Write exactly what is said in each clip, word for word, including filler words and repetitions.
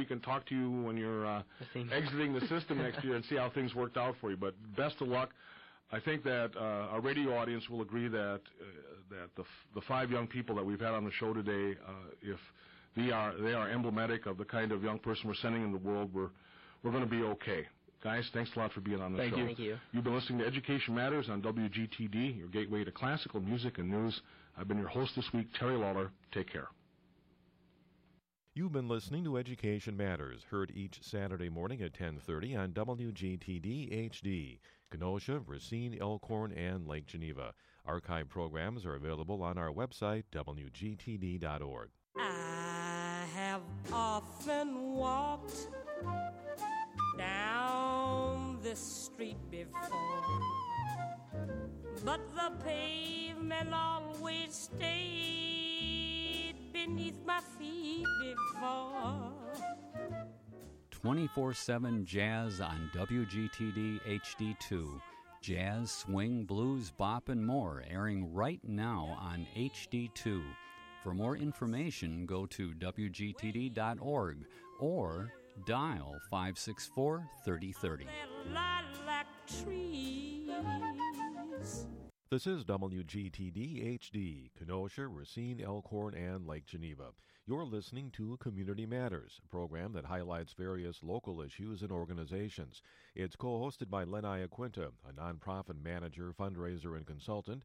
we can talk to you when you're uh, exiting the system next year and see how things worked out for you. But best of luck. I think that uh, our radio audience will agree that uh, that the f- the five young people that we've had on the show today, uh, if they are they are emblematic of the kind of young person we're sending in the world, we're we're going to be okay. Guys, thanks a lot for being on the Thank show. You. Thank you. You've been listening to Education Matters on W G T D, your gateway to classical music and news. I've been your host this week, Terry Lawler. Take care. You've been listening to Education Matters, heard each Saturday morning at ten thirty on W G T D H D, Kenosha, Racine, Elkhorn, and Lake Geneva. Archive programs are available on our website, W G T D dot org. I have often walked down this street before, but the pavement always stayed beneath my feet before. twenty-four seven Jazz on W G T D H D two. Jazz, swing, blues, bop, and more airing right now on H D two. For more information, go to W G T D dot org or dial five six four, three oh three oh. Lilac trees. This is W G T D H D, Kenosha, Racine, Elkhorn, and Lake Geneva. You're listening to Community Matters, a program that highlights various local issues and organizations. It's co-hosted by Len Iaquinta, a nonprofit manager, fundraiser, and consultant,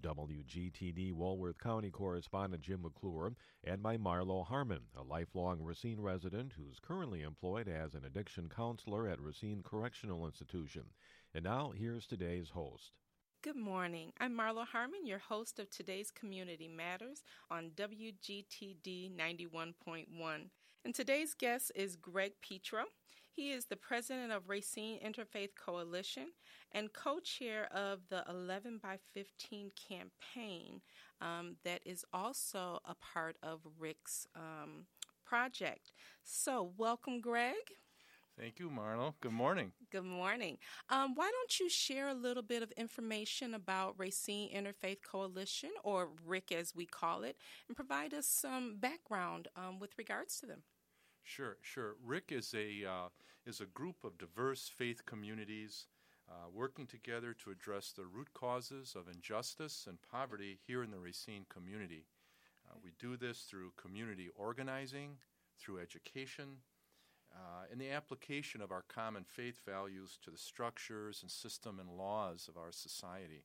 W G T D Walworth County correspondent Jim McClure, and by Marlo Harmon, a lifelong Racine resident who's currently employed as an addiction counselor at Racine Correctional Institution. And now, here's today's host. Good morning. I'm Marlo Harmon, your host of today's Community Matters on W G T D ninety-one point one. And today's guest is Greg Petro. He is the president of Racine Interfaith Coalition and co-chair of the eleven by fifteen campaign um, that is also a part of Rick's um, project. So welcome, Greg. Thank you, Marlo. Good morning. Good morning. Um, why don't you share a little bit of information about Racine Interfaith Coalition, or RIC as we call it, and provide us some background um, with regards to them? Sure, sure. RIC is a uh, is a group of diverse faith communities uh, working together to address the root causes of injustice and poverty here in the Racine community. Uh, we do this through community organizing, through education, Uh, and the application of our common faith values to the structures and system and laws of our society.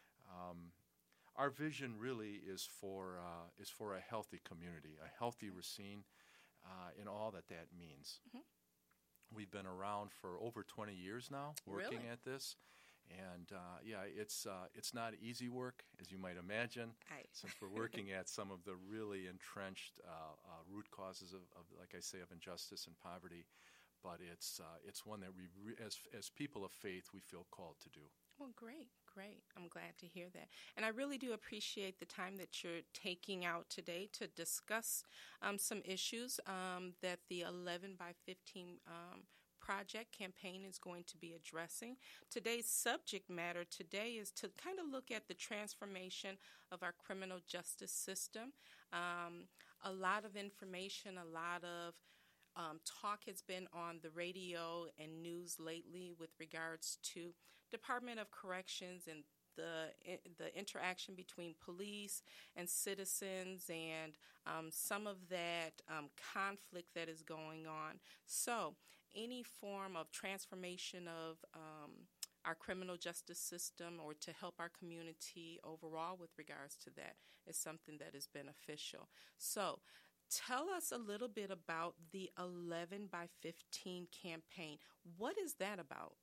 Um, our vision really is for uh, is for a healthy community, a healthy Racine, uh, in all that that means. Mm-hmm. We've been around for over twenty years now, working really? at this. And uh, yeah, it's uh, it's not easy work, as you might imagine, Aye. since we're working at some of the really entrenched uh, uh, root causes of, of, like I say, of injustice and poverty. But it's uh, it's one that we, re- as as people of faith, we feel called to do. Well, great, great. I'm glad to hear that. And I really do appreciate the time that you're taking out today to discuss um, some issues um, that the eleven by fifteen um project campaign is going to be addressing. Today's subject matter today is to kind of look at the transformation of our criminal justice system. Um, a lot of information, a lot of um, talk has been on the radio and news lately with regards to Department of Corrections and the the interaction between police and citizens and um, some of that um, conflict that is going on. So any form of transformation of um, our criminal justice system or to help our community overall with regards to that is something that is beneficial. So tell us a little bit about the eleven by fifteen campaign. What is that about?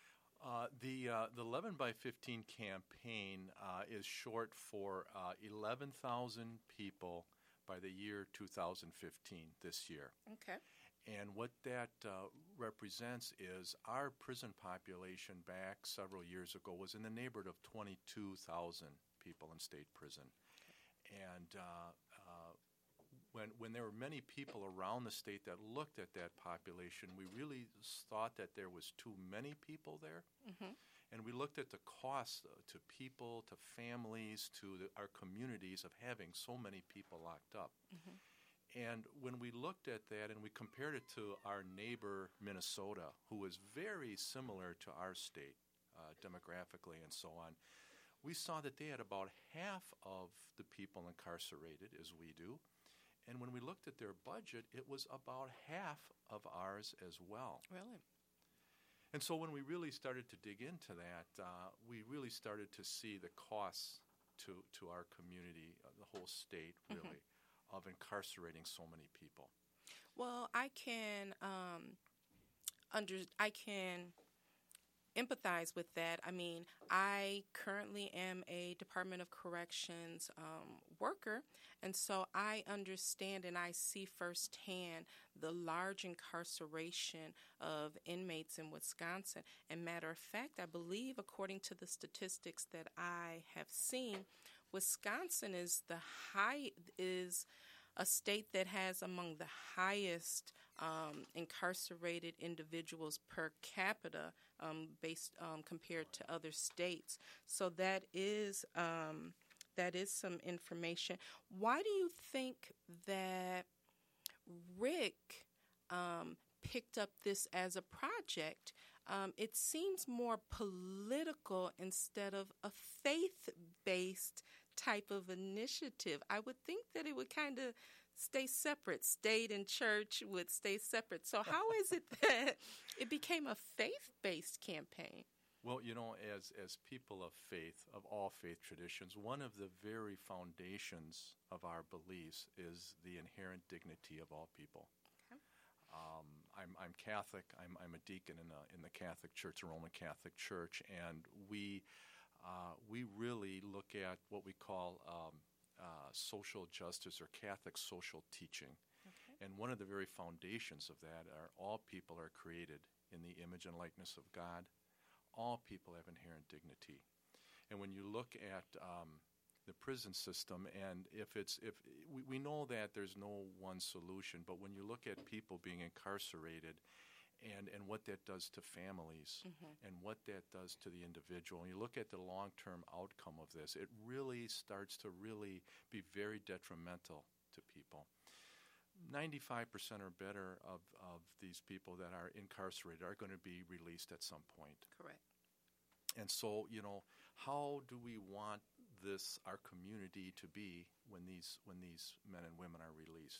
Uh, the uh, the eleven by fifteen campaign uh, is short for uh, eleven thousand people by the year two thousand fifteen, this year. Okay. And what that uh, represents is our prison population back several years ago was in the neighborhood of twenty-two thousand people in state prison. Okay. And uh, uh, when when there were many people around the state that looked at that population, we really thought that there was too many people there. Mm-hmm. And we looked at the cost uh, to people, to families, to the, our communities of having so many people locked up. Mm-hmm. And when we looked at that and we compared it to our neighbor, Minnesota, who is very similar to our state uh, demographically and so on, we saw that they had about half of the people incarcerated as we do. And when we looked at their budget, it was about half of ours as well. Really? And so when we really started to dig into that, uh, we really started to see the costs to, to our community, uh, the whole state, really, mm-hmm. of incarcerating so many people. Well, I can um, under I can empathize with that. I mean, I currently am a Department of Corrections um, worker, and so I understand and I see firsthand the large incarceration of inmates in Wisconsin. And matter of fact, I believe, according to the statistics that I have seen, Wisconsin is the high is a state that has among the highest um, incarcerated individuals per capita um, based um, compared to other states. So that is um, that is some information. Why do you think that Rick um, picked up this as a project? Um, it seems more political instead of a faith-based type of initiative. I would think that it would kind of stay separate. State and church would stay separate. So how is it that it became a faith-based campaign? Well, you know, as as people of faith, of all faith traditions, one of the very foundations of our beliefs is the inherent dignity of all people. Okay. Um, I'm I'm Catholic. I'm I'm a deacon in the in the Catholic Church, the Roman Catholic Church, and we. Uh, we really look at what we call um, uh, social justice or Catholic social teaching. Okay. And one of the very foundations of that are all people are created in the image and likeness of God. All people have inherent dignity. And when you look at um, the prison system, and if it's if we, we know that there's no one solution, but when you look at people being incarcerated, And, and what that does to families, mm-hmm. and what that does to the individual. And you look at the long-term outcome of this, it really starts to really be very detrimental to people. ninety-five percent or better of, of these people that are incarcerated are going to be released at some point. Correct. And so, you know, how do we want this, our community, to be when these when these men and women are released?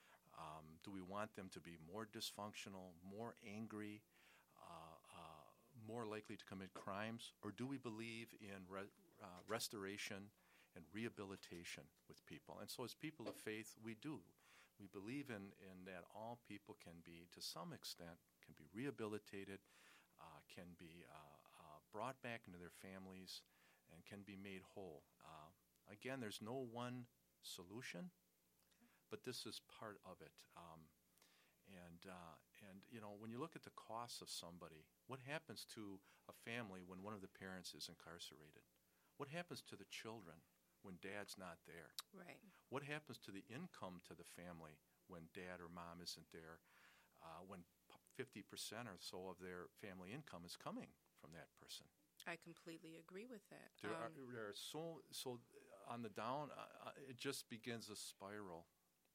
Um, do we want them to be more dysfunctional, more angry, uh, uh, more likely to commit crimes? Or do we believe in re- uh, restoration and rehabilitation with people? And so as people of faith, we do. We believe in, in that all people can be, to some extent, can be rehabilitated, uh, can be uh, uh, brought back into their families, and can be made whole. Uh, again, there's no one solution. But this is part of it. Um, and, uh, and, you know, when you look at the costs of somebody, what happens to a family when one of the parents is incarcerated? What happens to the children when dad's not there? Right. What happens to the income to the family when dad or mom isn't there, uh, when fifty percent or so of their family income is coming from that person? I completely agree with that. There, um, are, there are so, so on the down, uh, it just begins a spiral.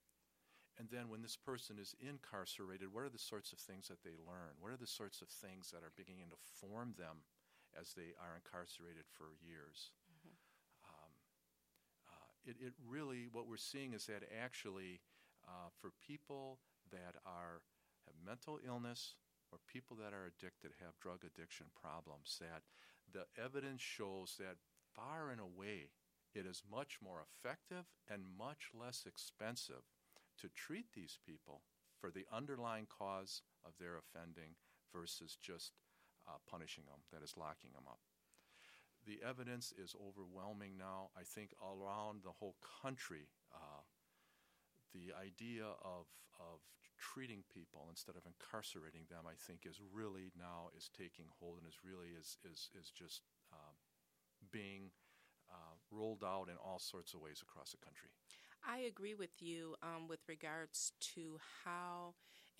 And then when this person is incarcerated, what are the sorts of things that they learn? What are the sorts of things that are beginning to form them as they are incarcerated for years? Mm-hmm. Um, uh, it, it really, what we're seeing is that actually uh, for people that are have mental illness or people that are addicted, have drug addiction problems, that the evidence shows that far and away it is much more effective and much less expensive to treat these people for the underlying cause of their offending versus just uh, punishing them, that is, locking them up. The evidence is overwhelming now. I think all around the whole country, uh, the idea of, of treating people instead of incarcerating them, I think, is really now is taking hold and is really is, is, is just uh, being uh, rolled out in all sorts of ways across the country. I agree with you um, with regards to how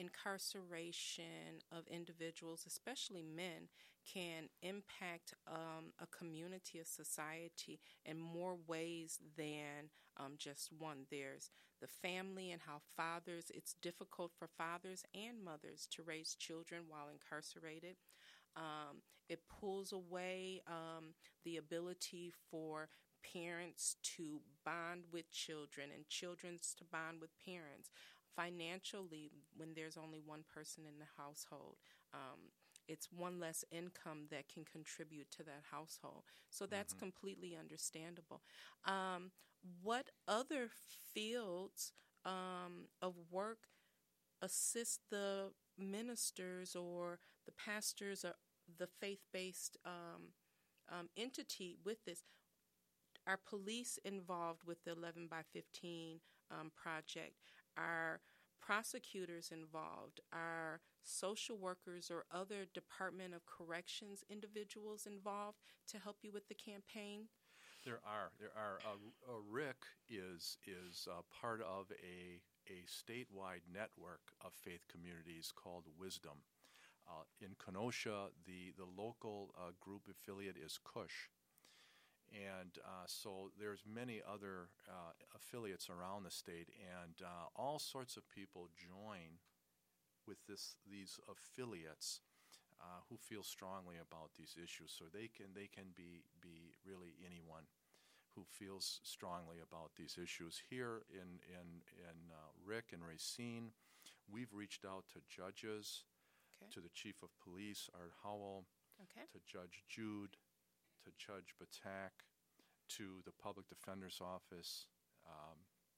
incarceration of individuals, especially men, can impact um, a community, a society, in more ways than um, just one. There's the family and how fathers, it's difficult for fathers and mothers to raise children while incarcerated. Um, it pulls away um, the ability for parents to bond with children and children to bond with parents. Financially, when there's only one person in the household, um, it's one less income that can contribute to that household. So that's mm-hmm. completely understandable. Um, what other fields um, of work assist the ministers or the pastors or the faith-based um, um, entity with this? Are police involved with the eleven by fifteen um, project? Are prosecutors involved? Are social workers or other Department of Corrections individuals involved to help you with the campaign? There are. There are. Uh, uh, Rick is is uh, part of a a statewide network of faith communities called Wisdom. Uh, in Kenosha, the the local uh, group affiliate is Cush, and uh, so there's many other uh, affiliates around the state, and uh, all sorts of people join with this these affiliates uh, who feel strongly about these issues. So they can they can be be really anyone who feels strongly about these issues. Here in in in uh, Rick and Racine, we've reached out to judges, okay. to the chief of police Art Howell, okay. to Judge Jude, to Judge Batak, to the public defender's office, um,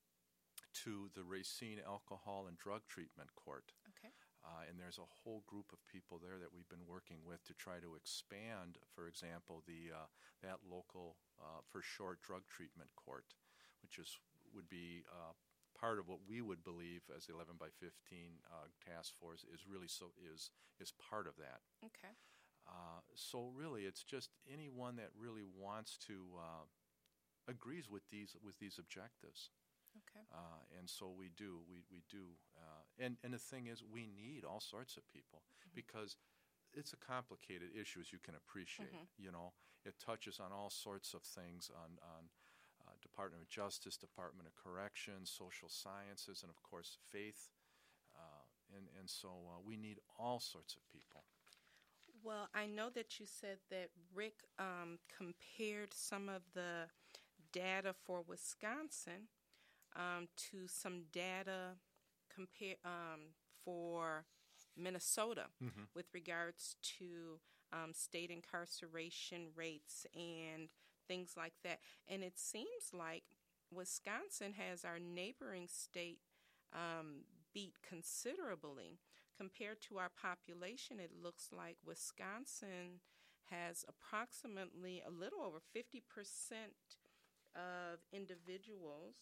to the Racine Alcohol and Drug Treatment Court. Okay. Uh, and there's a whole group of people there that we've been working with to try to expand, for example, the uh, that local uh, for short drug treatment court, which is would be uh, part of what we would believe as the eleven by fifteen uh, task force is really so is is part of that. Okay. Uh, so really, it's just anyone that really wants to uh, agrees with these with these objectives. Okay. Uh, and so we do, we we do, uh, and and the thing is, we need all sorts of people mm-hmm. because it's a complicated issue, as you can appreciate. Mm-hmm. You know, it touches on all sorts of things on on uh, Department of Justice, Department of Corrections, social sciences, and of course faith. Uh, and and so uh, we need all sorts of people. Well, I know that you said that Rick um, compared some of the data for Wisconsin um, to some data compare um, for Minnesota mm-hmm. with regards to um, state incarceration rates and things like that. And it seems like Wisconsin has our neighboring state um, beat considerably. Compared to our population, it looks like Wisconsin has approximately a little over fifty percent of individuals.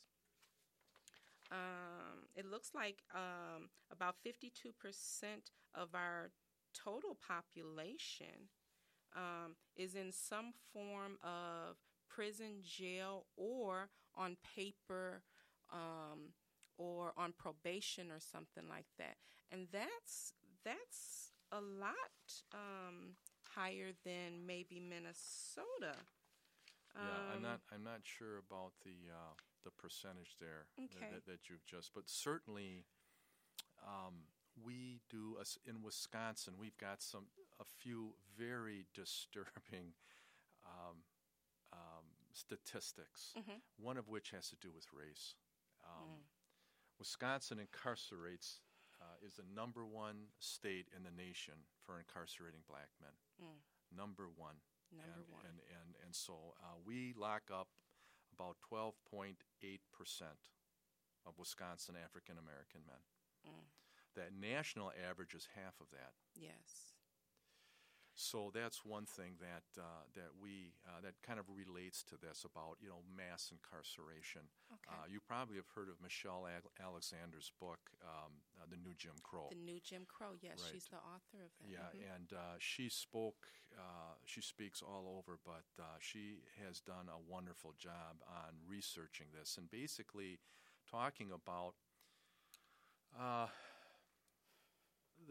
Um, it looks like um, about fifty-two percent of our total population um, is in some form of prison, jail, or on paper um, or on probation or something like that. And that's that's a lot um, higher than maybe Minnesota. Um, yeah, I'm not. I'm not sure about the uh, the percentage there okay. that, that you've just. But certainly, um, we do us in Wisconsin. We've got some a few very disturbing um, um, statistics. Mm-hmm. One of which has to do with race. Um, mm. Wisconsin incarcerates uh, is the number one state in the nation for incarcerating black men. Mm. Number one. Number and, one. And, and, and so uh, we lock up about twelve point eight percent of Wisconsin African American men. Mm. That national average is half of that. Yes. So that's one thing that uh, that we uh, that kind of relates to this about you know mass incarceration. Okay. Uh, you probably have heard of Michelle Ag- Alexander's book, um, uh, The New Jim Crow. The New Jim Crow. Yes, Right. she's the author of that. Yeah, mm-hmm. and uh, she spoke. Uh, she speaks all over, but uh, she has done a wonderful job on researching this and basically talking about. Uh,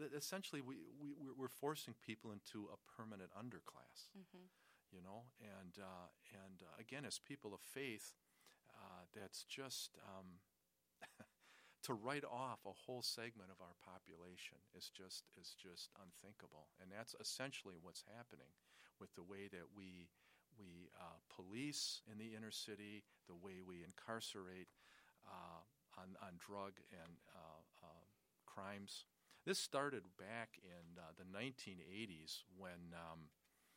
th- essentially we, we we're- we're forcing people into a permanent underclass. Mm-hmm. You know, and uh, and uh, again, as people of faith, uh, that's just um, to write off a whole segment of our population is just is just unthinkable, and that's essentially what's happening with the way that we we uh, police in the inner city, the way we incarcerate uh, on on drug and uh, uh, crimes. This started back in uh, the nineteen eighties when. Um,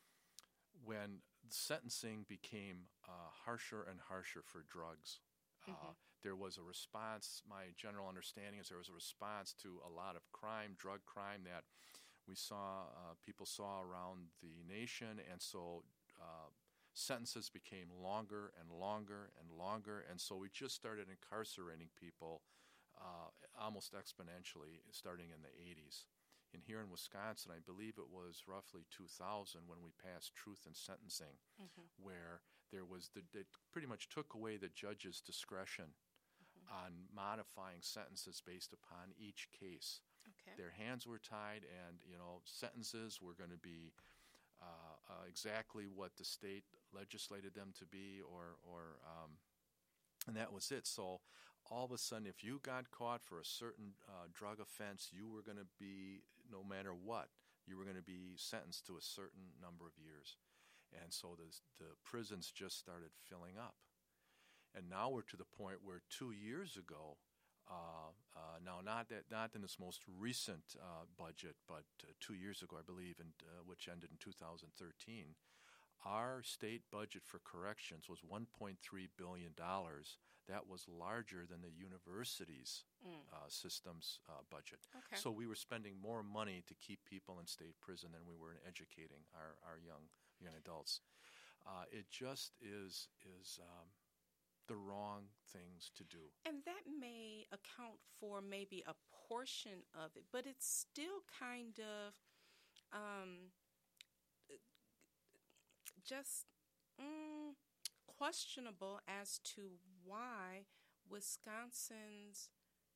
when sentencing became uh, harsher and harsher for drugs. Uh, Mm-hmm. There was a response, my general understanding is there was a response to a lot of crime, drug crime that we saw, uh, people saw around the nation, and so uh, sentences became longer and longer and longer, and so we just started incarcerating people uh, almost exponentially starting in the eighties. And here in Wisconsin, I believe it was roughly two thousand when we passed Truth in Sentencing, Mm-hmm. where there was the, it pretty much took away the judge's discretion Mm-hmm. on modifying sentences based upon each case. Okay. Their hands were tied, and you know sentences were going to be uh, uh, exactly what the state legislated them to be, or or um, and that was it. So all of a sudden, if you got caught for a certain uh, drug offense, you were going to be, no matter what, you were going to be sentenced to a certain number of years. And so the, the prisons just started filling up. And now we're to the point where two years ago, uh, uh, now not that not in this most recent uh, budget, but uh, two years ago, I believe, in, uh, which ended in two thousand thirteen, our state budget for corrections was one point three billion dollars. That was larger than the university's Mm. uh, system's uh, budget. Okay. So we were spending more money to keep people in state prison than we were in educating our, our young young adults. Uh, it just is is um, the wrong things to do. And that may account for maybe a portion of it, but it's still kind of um, just mm, questionable as to why Wisconsin's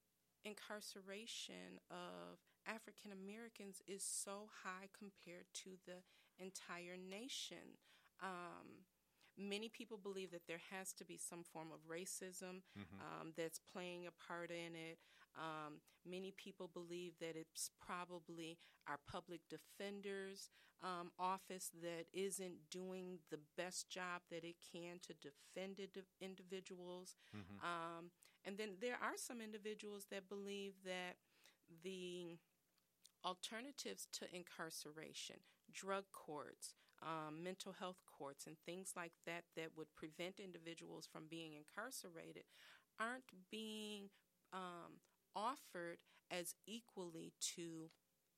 incarceration of African Americans is so high compared to the entire nation. Um, many people believe that there has to be some form of racism Mm-hmm. um, that's playing a part in it. Um, many people believe that it's probably our public defender's um, office that isn't doing the best job that it can to defend indi- individuals. Mm-hmm. Um, and then there are some individuals that believe that the alternatives to incarceration, drug courts, um, mental health courts, and things like that that would prevent individuals from being incarcerated aren't being um, offered as equally to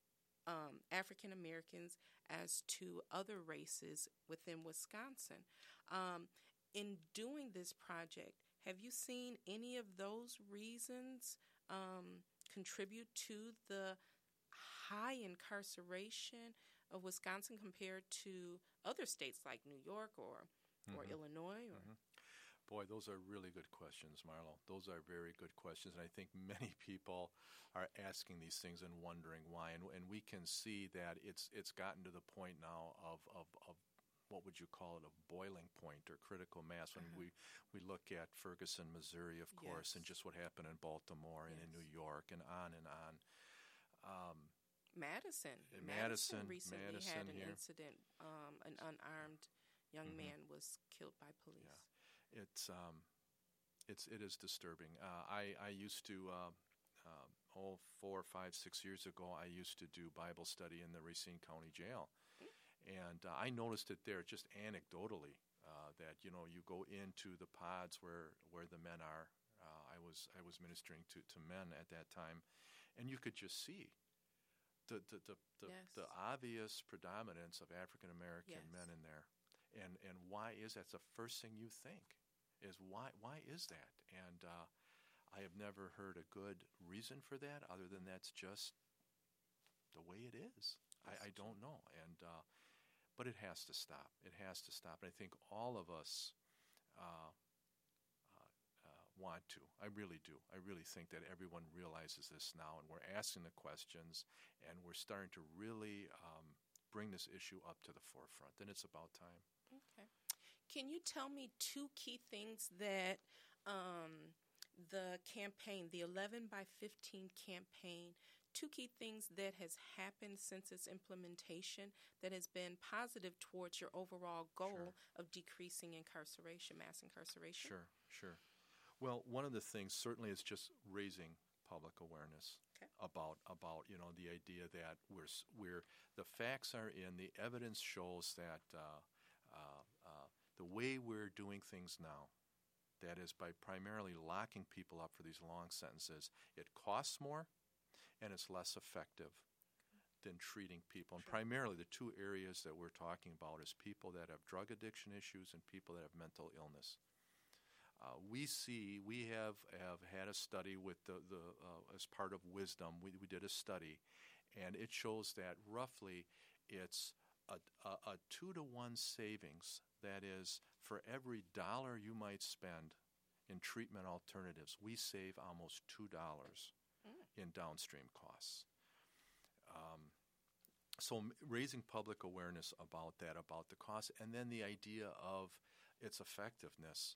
um, African Americans as to other races within Wisconsin. Um, in doing this project, have you seen any of those reasons um, contribute to the high incarceration of Wisconsin compared to other states like New York or or Mhm. Illinois? Or Mhm. Boy, those are really good questions, Marlo. Those are very good questions, and I think many people are asking these things and wondering why. And, and we can see that it's it's gotten to the point now of, of, of what would you call it, a boiling point or critical mass. When Uh-huh. we, we look at Ferguson, Missouri, of course, and Yes. just what happened in Baltimore and in Yes. New York and on and on. Um, Madison. In Madison, recently Madison had an here. incident. Um, an unarmed young Mhm. man was killed by police. Yeah. It's um, it's it is disturbing. Uh, I I used to uh, uh, oh four, five, six years ago. I used to do Bible study in the Racine County Jail, and uh, I noticed it there just anecdotally uh, that you know you go into the pods where where the men are. Uh, I was I was ministering to, to men at that time, and you could just see the the the, the, Yes. the obvious predominance of African American Yes. men in there. And and why is that? It's the first thing you think is why why is that? And uh, I have never heard a good reason for that other than that's just the way it is. I, I don't know. And uh, but it has to stop. It has to stop. And I think all of us uh, uh, uh, want to. I really do. I really think that everyone realizes this now, and we're asking the questions, and we're starting to really um, bring this issue up to the forefront, and it's about time. Okay. Can you tell me two key things that um, the campaign, the eleven by fifteen campaign, two key things that has happened since its implementation that has been positive towards your overall goal Sure. of decreasing incarceration, mass incarceration? Sure, sure. Well, one of the things certainly is just raising public awareness Okay. about about you know the idea that we're s- we're the facts are in, the evidence shows that uh, uh, uh, the way we're doing things now, that is by primarily locking people up for these long sentences, it costs more and it's less effective than treating people. And Sure. primarily the two areas that we're talking about is people that have drug addiction issues and people that have mental illness. Uh, we see, we have, have had a study with the, the uh, as part of Wisdom, we, we did a study, and it shows that roughly it's a, a, a two to one savings. That is, for every dollar you might spend in treatment alternatives, we save almost two dollars in downstream costs. Um, so m- raising public awareness about that, about the cost, and then the idea of its effectiveness.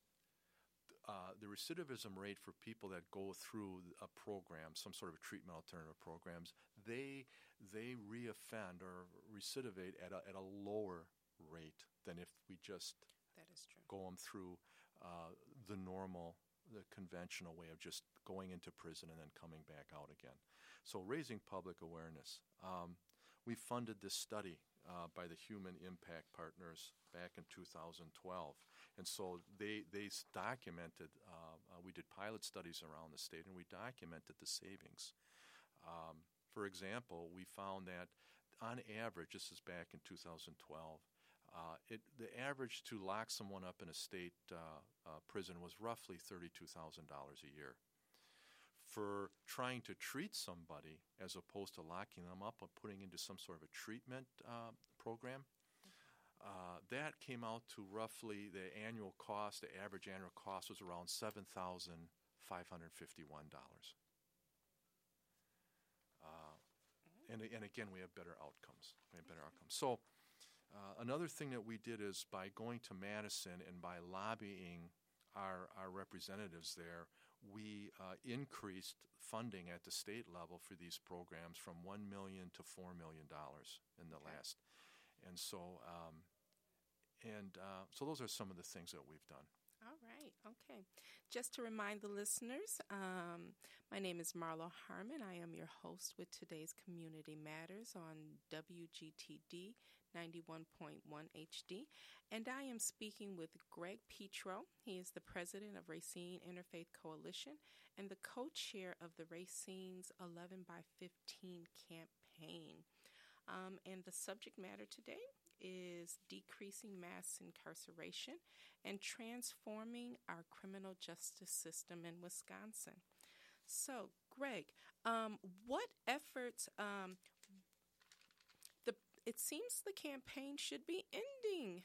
Uh, the recidivism rate for people that go through a program, some sort of treatment alternative programs, they they reoffend or recidivate at a, at a lower rate than if we just That is true. go them through uh, the normal, the conventional way of just going into prison and then coming back out again. So raising public awareness. Um, we funded this study uh, by the Human Impact Partners back in two thousand twelve. And so they they s- documented, uh, uh, we did pilot studies around the state, and we documented the savings. Um, for example, we found that on average, this is back in two thousand twelve, uh, it, the average to lock someone up in a state uh, uh, prison was roughly thirty-two thousand dollars a year. For trying to treat somebody, as opposed to locking them up or putting into some sort of a treatment uh, program, uh, that came out to roughly the annual cost, the average annual cost was around seven thousand five hundred fifty-one dollars. Uh, and, and again, we have better outcomes. We have better outcomes. So uh, another thing that we did is by going to Madison and by lobbying our, our representatives there, we uh, increased funding at the state level for these programs from one million dollars to four million dollars in the Okay. last. And so, um, and uh, so those are some of the things that we've done. All right. Okay. Just to remind the listeners, um, my name is Marlo Harmon. I am your host with today's Community Matters on W G T D ninety-one point one H D. And I am speaking with Greg Petro. He is the president of Racine Interfaith Coalition and the co-chair of the Racine's eleven by fifteen campaign. Um, and the subject matter today is decreasing mass incarceration and transforming our criminal justice system in Wisconsin. So, Greg, um, what efforts, um, the it seems the campaign should be ending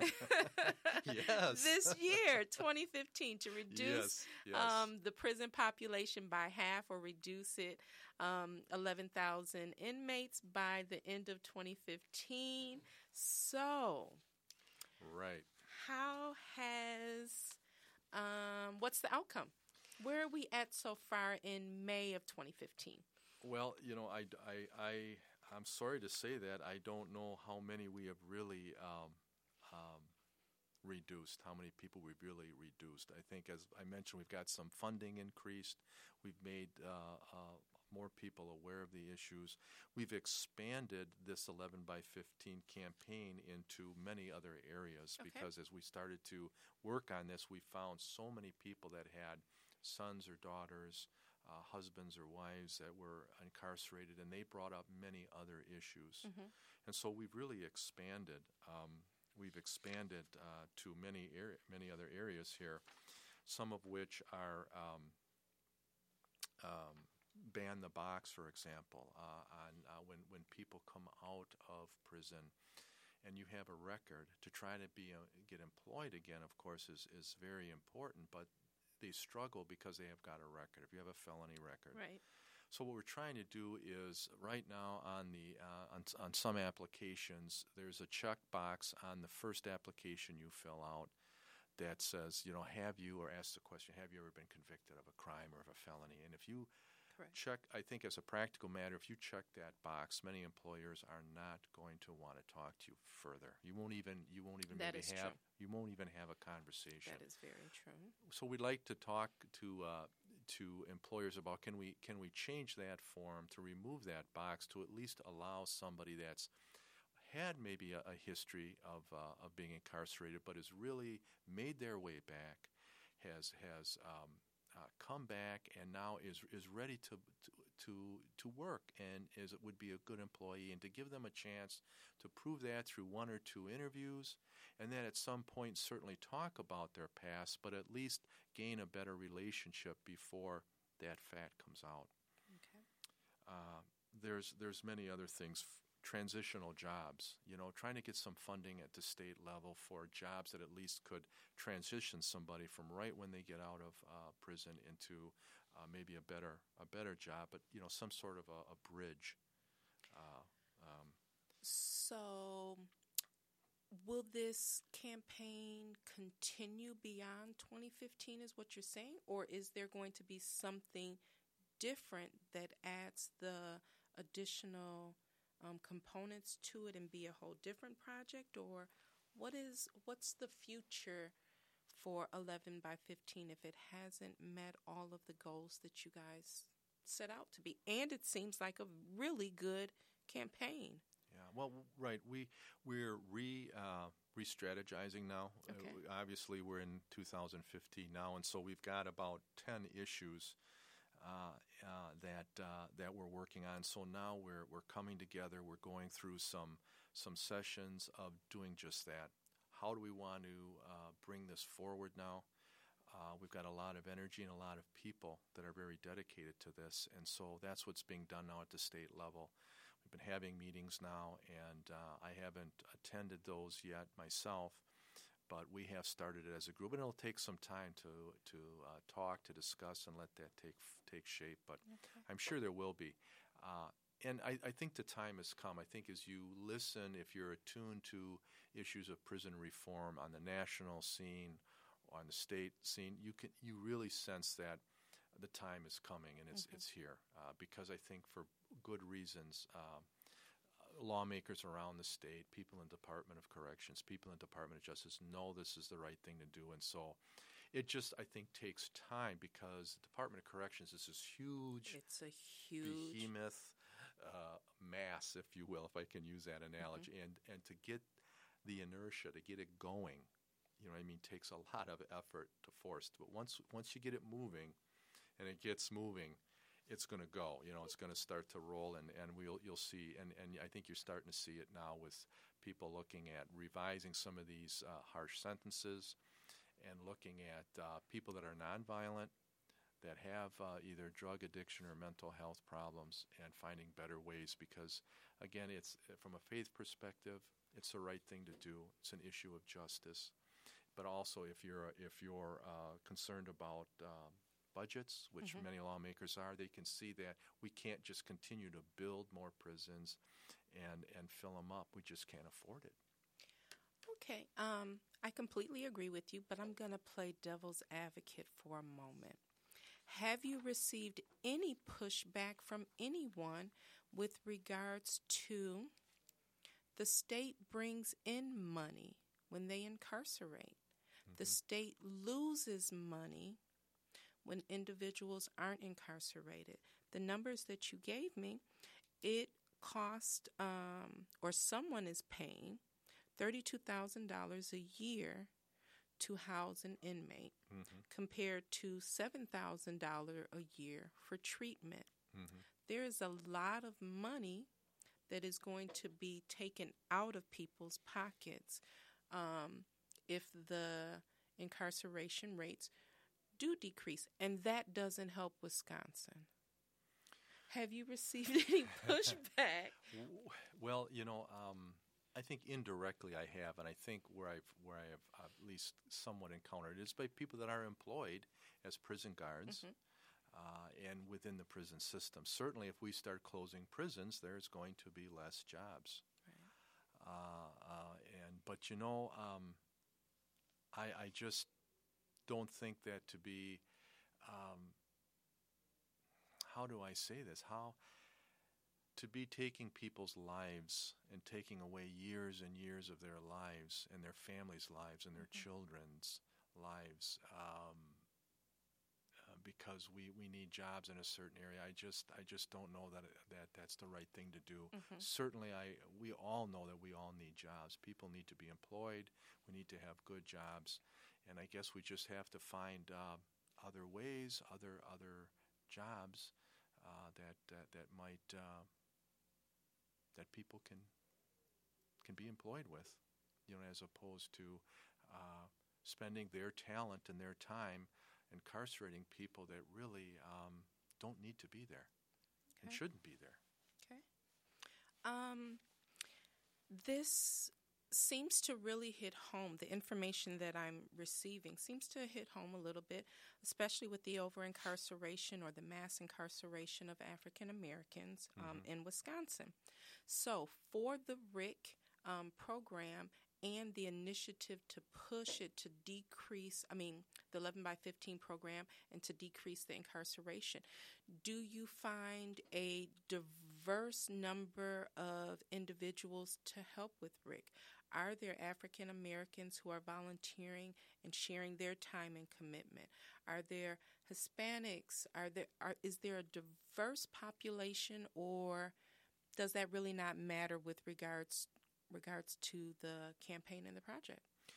Yes. this year, twenty fifteen, to reduce Yes, yes. Um, the prison population by half or reduce it um, eleven thousand inmates by the end of twenty fifteen. So, Right. how has, um, what's the outcome? Where are we at so far in May of twenty fifteen? Well, you know, I, I, I, I'm sorry to say that I don't know how many we have really um, um, reduced, how many people we've really reduced. I think, as I mentioned, we've got some funding increased. We've made uh, uh, more people aware of the issues. We've expanded this eleven by fifteen campaign into many other areas Okay. because as we started to work on this, we found so many people that had sons or daughters, uh, husbands or wives that were incarcerated, and they brought up many other issues. Mhm. And so we've really expanded. Um, we've expanded uh, to many area, many other areas here, some of which are um, um, ban the box, for example, uh, on uh, when when people come out of prison. And you have a record to try to be uh, get employed again. Of course, is is very important. But they struggle because they have got a record, if you have a felony record. Right. So what we're trying to do is right now on the uh, on, on some applications, there's a check box on the first application you fill out that says, you know, have you, or ask the question, have you ever been convicted of a crime or of a felony? And if you Correct. check, I think as a practical matter, if you check that box, many employers are not going to want to talk to you further. You won't even you won't even That maybe is have true. you won't even have a conversation. That is very true. So we'd like to talk to uh, to employers about can we can we change that form to remove that box to at least allow somebody that's had maybe a, a history of uh, of being incarcerated but has really made their way back, has has um, uh, come back and now is is ready to to to work and is would be a good employee, and to give them a chance to prove that through one or two interviews, and then at some point certainly talk about their past, but at least gain a better relationship before that fact comes out. Okay. Uh, there's there's many other things. F- transitional jobs, you know, trying to get some funding at the state level for jobs that at least could transition somebody from right when they get out of uh, prison into uh, maybe a better a better job, but you know, some sort of a, a bridge. Uh, um, So, will this campaign continue beyond twenty fifteen, is what you're saying? Or is there going to be something different that adds the additional um, components to it and be a whole different project? Or what is what's the future for eleven by fifteen if it hasn't met all of the goals that you guys set out to be? And it seems like a really good campaign. Yeah, well, right. We we're re uh, re-strategizing now. Okay. Uh, obviously, we're in two thousand fifteen now, and so we've got about ten issues uh, uh, that uh, that we're working on. So now we're we're coming together. We're going through some some sessions of doing just that. How do we want to uh, bring this forward now? Uh, we've got a lot of energy and a lot of people that are very dedicated to this, and so that's what's being done now at the state level. We've been having meetings now, and uh, I haven't attended those yet myself, but we have started it as a group, and it'll take some time to to uh, talk, to discuss, and let that take take shape. But Okay. I'm sure there will be, uh, and I, I think the time has come. I think as you listen, if you're attuned to issues of prison reform on the national scene, or on the state scene, you can you really sense that the time is coming, and it's Mhm. it's here uh, because I think for good reasons, uh, lawmakers around the state, people in Department of Corrections, people in Department of Justice know this is the right thing to do, and so it just I think takes time because the Department of Corrections is this huge It's a huge behemoth uh, mass, if you will, if I can use that analogy, Mm-hmm. and and to get the inertia, to get it going, you know what I mean, takes a lot of effort to force. But once once you get it moving, and it gets moving, it's going to go. You know, it's going to start to roll, and, and we'll you'll see. And, and I think you're starting to see it now with people looking at revising some of these uh, harsh sentences, and looking at uh, people that are nonviolent, that have uh, either drug addiction or mental health problems, and finding better ways. Because again, it's from a faith perspective, it's the right thing to do. It's an issue of justice. But also, if you're if you're uh, concerned about uh, budgets, which Mhm. many lawmakers are, they can see that we can't just continue to build more prisons and and fill them up. We just can't afford it. Okay, um, I completely agree with you, but I'm going to play devil's advocate for a moment. Have you received any pushback from anyone with regards to the state brings in money when they incarcerate? The state loses money when individuals aren't incarcerated. The numbers that you gave me, it cost, um, or someone is paying thirty-two thousand dollars a year to house an inmate, Mm-hmm. compared to seven thousand dollars a year for treatment. Mm-hmm. There is a lot of money that is going to be taken out of people's pockets um, if the incarceration rates do decrease, and that doesn't help Wisconsin. Have you received any pushback? Well, you know, um, I think indirectly I have, and I think where I've where I have at least somewhat encountered is by people that are employed as prison guards Mhm. uh, and within the prison system. Certainly, if we start closing prisons, there's going to be less jobs. Right. Uh, uh, and but you know, um, I I just don't think that to be. Um, how do I say this? How to be taking people's lives and taking away years and years of their lives and their families' lives and their Mhm. children's lives um, uh, because we, we need jobs in a certain area. I just I just don't know that it, that that's the right thing to do. Mhm. Certainly, I we all know that we all need jobs. People need to be employed. We need to have good jobs, and I guess we just have to find uh, other ways, other other jobs uh, that, that that might. Uh, that people can can be employed with, you know, as opposed to uh, spending their talent and their time incarcerating people that really um, don't need to be there and Okay. shouldn't be there. Okay. Um, this seems to really hit home. The information that I'm receiving seems to hit home a little bit, especially with the over incarceration or the mass incarceration of African Americans um, Mhm. in Wisconsin. So, for the R I C um, program and the initiative to push it to decrease, I mean, the eleven by fifteen program and to decrease the incarceration, do you find a diverse number of individuals to help with R I C? Are there African Americans who are volunteering and sharing their time and commitment? Are there Hispanics? Are there are, is there a diverse population, or does that really not matter with regards regards to the campaign and the project?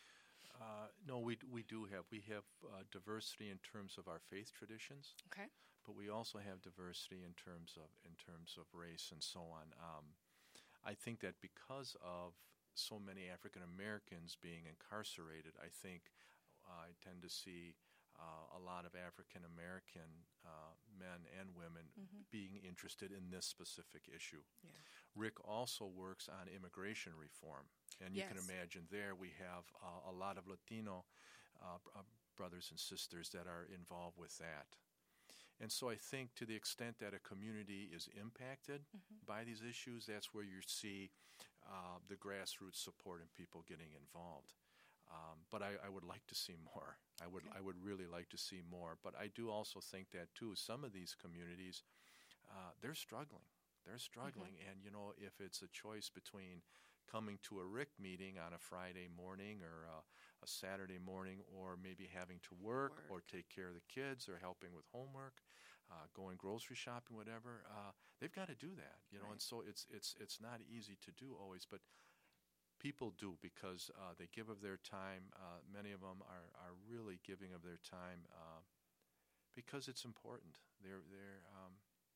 Uh, no, we we do have we have uh, diversity in terms of our faith traditions, Okay. but we also have diversity in terms of in terms of race and so on. Um, I think that because of so many African Americans being incarcerated, I think uh, I tend to see uh, a lot of African American uh, men and women Mhm. being interested in this specific issue. Yeah. Rick also works on immigration reform, and you can Yes. imagine there we have uh, a lot of Latino uh, br- uh, brothers and sisters that are involved with that. And so I think to the extent that a community is impacted Mhm. by these issues, that's where you see uh, the grassroots support and people getting involved. Um, but I, I would like to see more. I would Okay. I would really like to see more. But I do also think that too. Some of these communities, uh, they're struggling. They're struggling, and you know, if it's a choice between coming to a R I C meeting on a Friday morning or a, a Saturday morning, or maybe having to work, Work. or take care of the kids, or helping with homework, uh, going grocery shopping, whatever, uh, they've got to do that, you know. Right. And so it's it's it's not easy to do always, but people do because uh, they give of their time. Uh, many of them are, are really giving of their time uh, because it's important. They're they're um,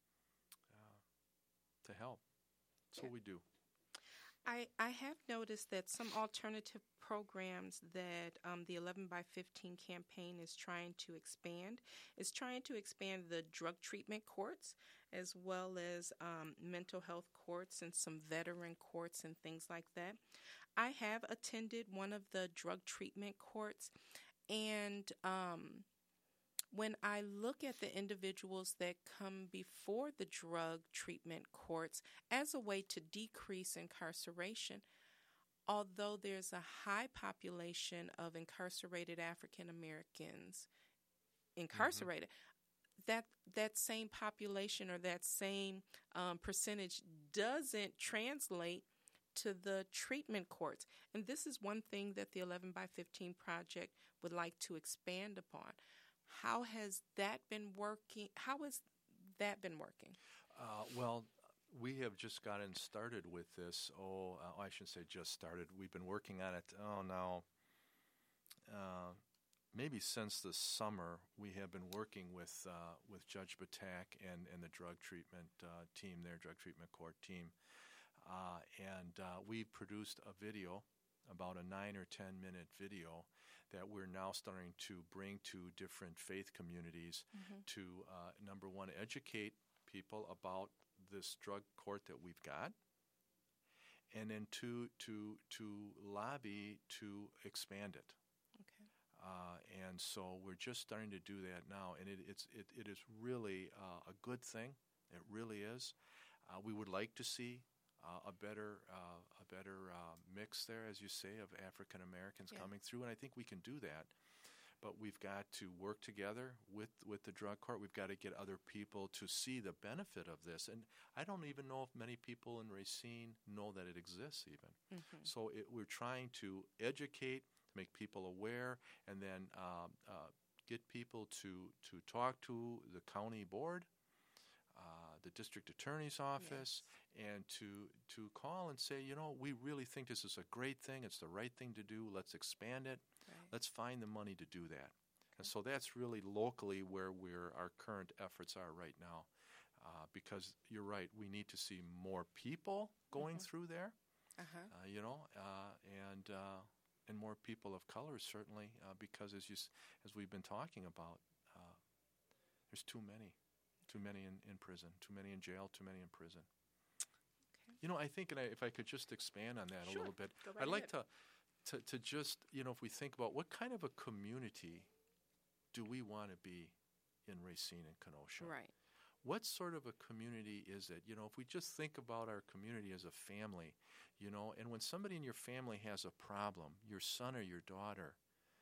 uh, to help. That's Yeah. what we do. I, I have noticed that some alternative programs that um, the eleven by fifteen campaign is trying to expand is trying to expand the drug treatment courts as well as um, mental health courts and some veteran courts and things like that. I have attended one of the drug treatment courts, and um, when I look at the individuals that come before the drug treatment courts as a way to decrease incarceration, although there's a high population of incarcerated African Americans incarcerated, that that same population or that same um, percentage doesn't translate to the treatment courts. And this is one thing that the eleven by fifteen project would like to expand upon. How has that been working? How has that been working? Uh, well, we have just gotten started with this. Oh, uh, I shouldn't say just started. We've been working on it. Oh, now, uh, maybe since the summer, we have been working with uh, with Judge Batak and, and the drug treatment uh, team, their drug treatment court team, uh, and uh, we produced a video, about a nine or ten minute video, that we're now starting to bring to different faith communities Mm-hmm. to uh, number one, educate people about this drug court that we've got, and then two, to to lobby to expand it. Okay. Uh, and so we're just starting to do that now, and it, it's it, it is really uh, a good thing. It really is. Uh, we would like to see uh, a better uh, a better uh, mix there, as you say, of African Americans Yeah. coming through, and I think we can do that. But we've got to work together with, with the drug court. We've got to get other people to see the benefit of this. And I don't even know if many people in Racine know that it exists even. Mm-hmm. So it, we're trying to educate, make people aware, and then uh, uh, get people to, to talk to the county board, uh, the district attorney's office, Yes. and to, to call and say, you know, we really think this is a great thing. It's the right thing to do. Let's expand it. Right. Let's find the money to do that. And so that's really locally where we're, our current efforts are right now. Uh, because you're right, we need to see more people going Mhm. through there, Uh-huh. uh, you know, uh, and uh, and more people of color certainly, uh, because as you s- as we've been talking about, uh, there's too many, too many in, in prison, too many in jail, too many in prison. Okay. You know, I think, and I, if I could just expand on that a Sure. little bit, Go right I'd like ahead. to, to to just, you know, if we think about what kind of a community do we want to be in Racine and Kenosha? Right. What sort of a community is it? You know, if we just think about our community as a family, you know, and when somebody in your family has a problem, your son or your daughter,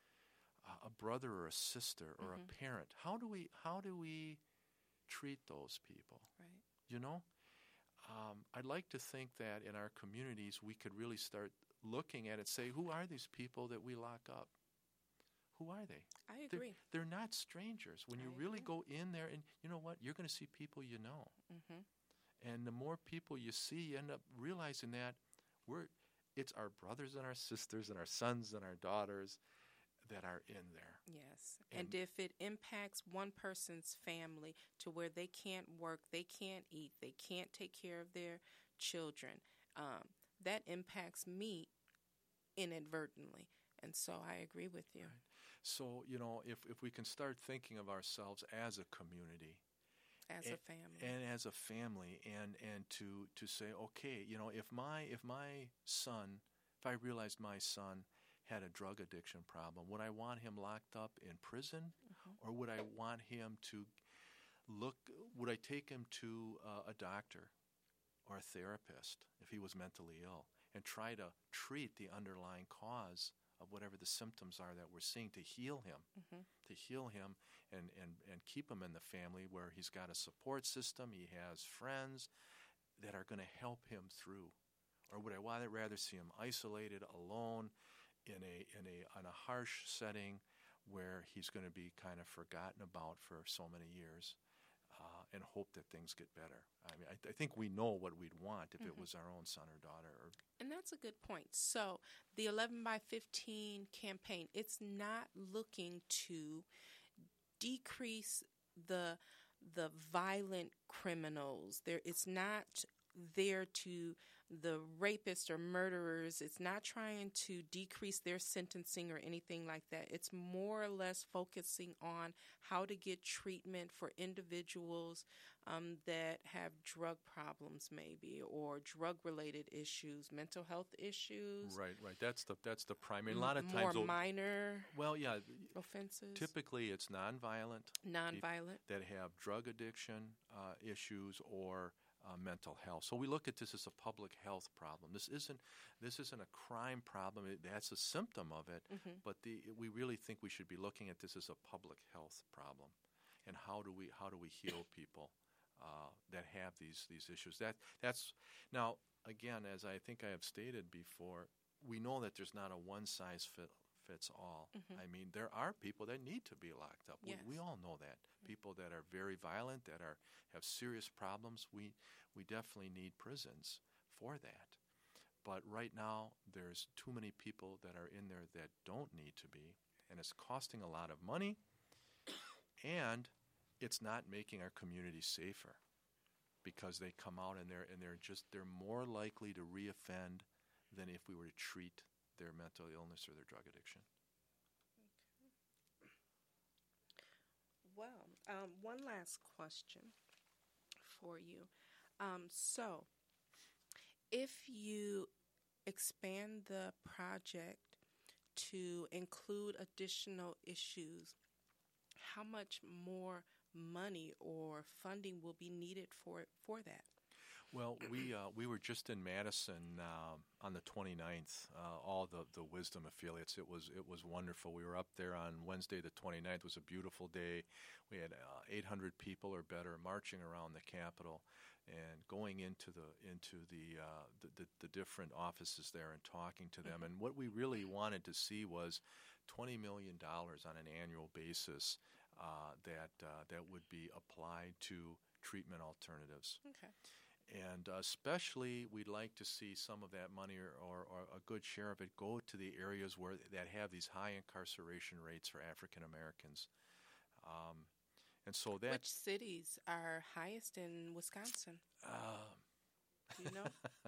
uh, a brother or a sister or Mhm. a parent, how do we how do we treat those people? Right. You know, um, I'd like to think that in our communities we could really start looking at it, say, who are these people that we lock up? Who are they? I They're, agree. they're not strangers. When you I really agree. go in there, and you know what, you're going to see people you know. Mm-hmm. And the more people you see, you end up realizing that we're it's our brothers and our sisters and our sons and our daughters that are in there. Yes. And- And, if it impacts one person's family to where they can't work, they can't eat, they can't take care of their children, um, that impacts me inadvertently. And so I agree with you. Right. So, you know, if, if we can start thinking of ourselves as a community, As and, a family. and as a family, and, and to, to say, okay, you know, if my if my son, if I realized my son had a drug addiction problem, would I want him locked up in prison, Mhm. or would I want him to look? Would I take him to uh, a doctor or a therapist if he was mentally ill, and try to treat the underlying cause of whatever the symptoms are that we're seeing, to heal him, Mhm. to heal him and, and, and keep him in the family where he's got a support system, he has friends that are going to help him through? Or would I rather, rather see him isolated, alone, in a, in, a, in a harsh setting where he's going to be kind of forgotten about for so many years, uh, and hope that things get better? I mean, I, I think we know what we'd want if it Mhm. was our own son or daughter. Or And that's a good point. So the eleven by fifteen campaign, it's not looking to decrease the the violent criminals. There, it's not there to the rapists or murderers. It's not trying to decrease their sentencing or anything like that. It's more or less focusing on how to get treatment for individuals um, that have drug problems, maybe, or drug-related issues, mental health issues. right, right. That's the that's the primary. A m- lot of more times, they'll- minor well, yeah. offenses, Typically, it's nonviolent nonviolent. that have drug addiction uh, issues or uh, mental health. So we look at this as a public health problem. This isn't this isn't a crime problem. It, that's a symptom of it. Mhm. But the we really think we should be looking at this as a public health problem, and how do we how do we heal people uh, that have these these issues? That that's now again, as I think I have stated before, we know that there's not a one size fit fits all. Mhm. I mean, there are people that need to be locked up. Yes. We, we all know that. People that are very violent, that are have serious problems, we we definitely need prisons for that. But right now, there's too many people that are in there that don't need to be, and it's costing a lot of money, and it's not making our community safer, because they come out and they're and they're just they're more likely to reoffend than if we were to treat their mental illness or their drug addiction. Well, um, one last question for you. Um, so, if you expand the project to include additional issues, how much more money or funding will be needed for for that? Well, we uh, we were just in Madison uh, on the twenty-ninth, uh, all the, the Wisdom affiliates. It was it was wonderful. We were up there on Wednesday the twenty-ninth. It was a beautiful day. We had uh, eight hundred people or better marching around the Capitol and going into the into the, uh, the, the the different offices there and talking to them. And what we really wanted to see was twenty million dollars on an annual basis uh, that uh, that would be applied to treatment alternatives. Okay. And uh, especially, we'd like to see some of that money or, or, or a good share of it go to the areas where that have these high incarceration rates for African Americans. Um, and so that Which cities are highest in Wisconsin? Uh, Do you know?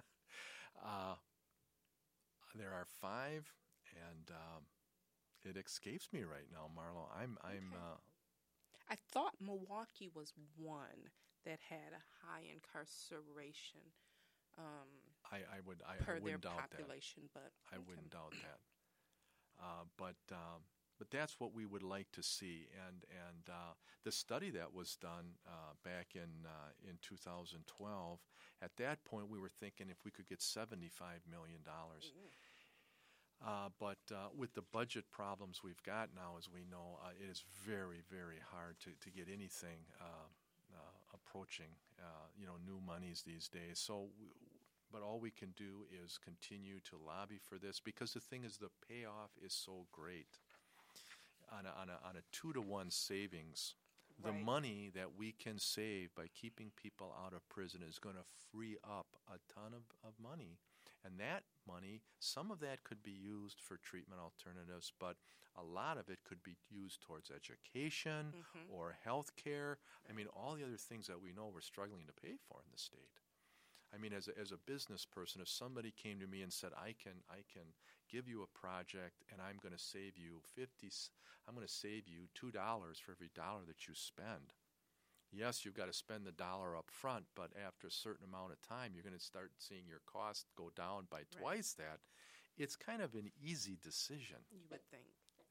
uh, there are five, and um, it escapes me right now, Marlo. I'm I'm. Okay. Uh, I thought Milwaukee was one that had a high incarceration um, I, I would I, per I their wouldn't doubt that. population, but I okay. wouldn't doubt that. Uh, but um, but that's what we would like to see. And and uh, the study that was done uh, back in uh, in two thousand twelve, at that point we were thinking if we could get seventy-five million dollars. Mm-hmm. Uh, but uh, with the budget problems we've got now, as we know, uh, it is very, very hard to, to get anything uh, uh, approaching, uh, you know, new monies these days. So, w- but all we can do is continue to lobby for this because the thing is the payoff is so great. On a, on a, on a two to one savings, the Right. money that we can save by keeping people out of prison is going to free up a ton of, of money. And that money, some of that could be used for treatment alternatives, but a lot of it could be used towards education Mhm. or health care. I mean, all the other things that we know we're struggling to pay for in the state. I mean, as a, as a business person, if somebody came to me and said, I can I can give you a project and I'm going to save you fifty, I'm going to save you two dollars for every dollar that you spend. Yes, you've got to spend the dollar up front, but after a certain amount of time, you're going to start seeing your cost go down by twice that. It's kind of an easy decision. You would think.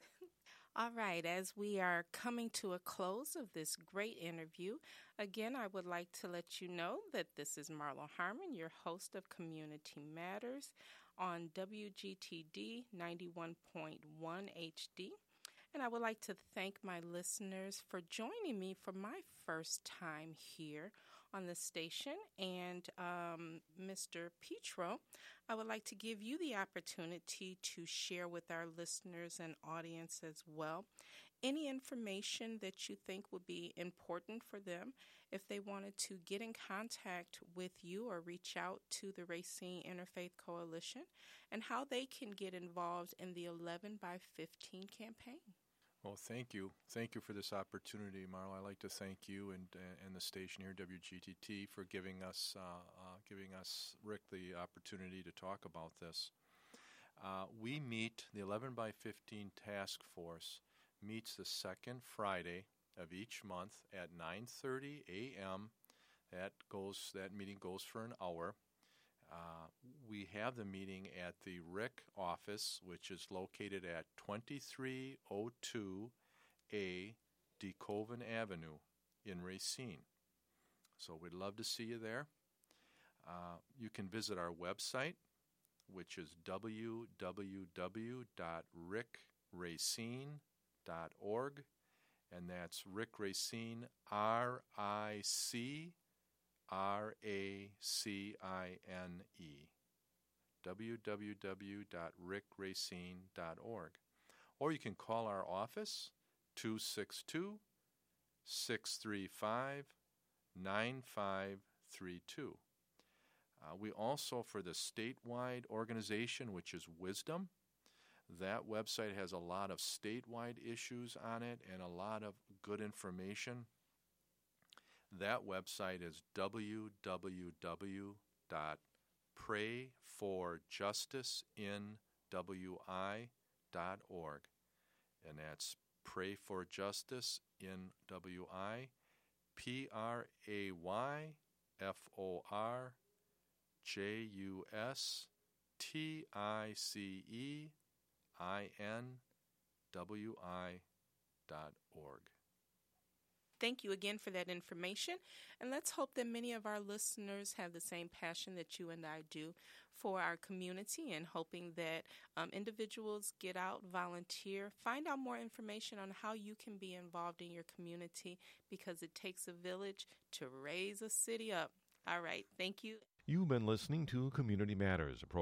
All right, as we are coming to a close of this great interview, again, I would like to let you know that this is Marlo Harmon, your host of Community Matters on W G T D ninety-one point one H D. And I would like to thank my listeners for joining me for my first time here on the station. And um, Mister Petro, I would like to give you the opportunity to share with our listeners and audience as well any information that you think would be important for them if they wanted to get in contact with you or reach out to the Racine Interfaith Coalition, and how they can get involved in the eleven by fifteen campaign. Well, thank you. Thank you for this opportunity, Marla. I'd like to thank you and uh, and the station here, W G T T, for giving us, uh, uh, giving us, Rick, the opportunity to talk about this. Uh, we meet, the eleven by fifteen task force meets the second Friday of each month at nine thirty a.m. That goes. That meeting goes for an hour. Uh, we have the meeting at the R I C office, which is located at twenty-three oh two A DeKoven Avenue in Racine. So we'd love to see you there. Uh, you can visit our website, which is w w w dot rick racine dot org, and that's Rick Racine, R I C R A C I N E, w w w dot rick racine dot org. Or you can call our office, two six two, six three five, nine five three two. Uh, we also, for the statewide organization, which is Wisdom, that website has a lot of statewide issues on it and a lot of good information. That website is w w w dot pray for justice in w i dot org. And that's Pray for Justice in W I, P R A Y F O R J U S T I C E I N W I dot org. Thank you again for that information, and let's hope that many of our listeners have the same passion that you and I do for our community, and hoping that um, individuals get out, volunteer, find out more information on how you can be involved in your community, because it takes a village to raise a city up. All right, thank you. You've been listening to Community Matters, a program